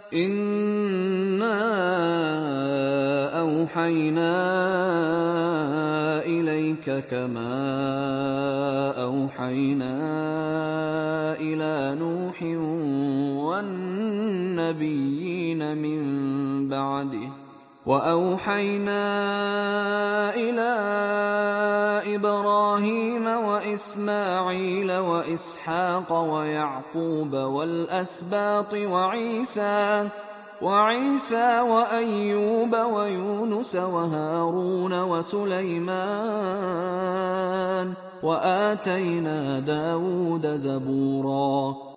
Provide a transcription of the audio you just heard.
إِنَّا أَوْحَيْنَا إِلَيْكَ كَمَا أَوْحَيْنَا إِلَىٰ نُوحٍ وَالنَّبِيِّينَ مِن بَعْدِهِ ۚ وَأَوْحَيْنَا إِلَىٰ إِبْرَاهِيمَ وَإِسْمَاعِيلَ وَإِسْحَاقَ وَيَعْقُوبَ وَالْأَسْبَاطِ وَعِيسَىٰ وَأَيُّوبَ وَيُونُسَ وَهَارُونَ وَسُلَيْمَانَ ۖ وَآتَيْنَا دَاوُودَ زَبُورًا.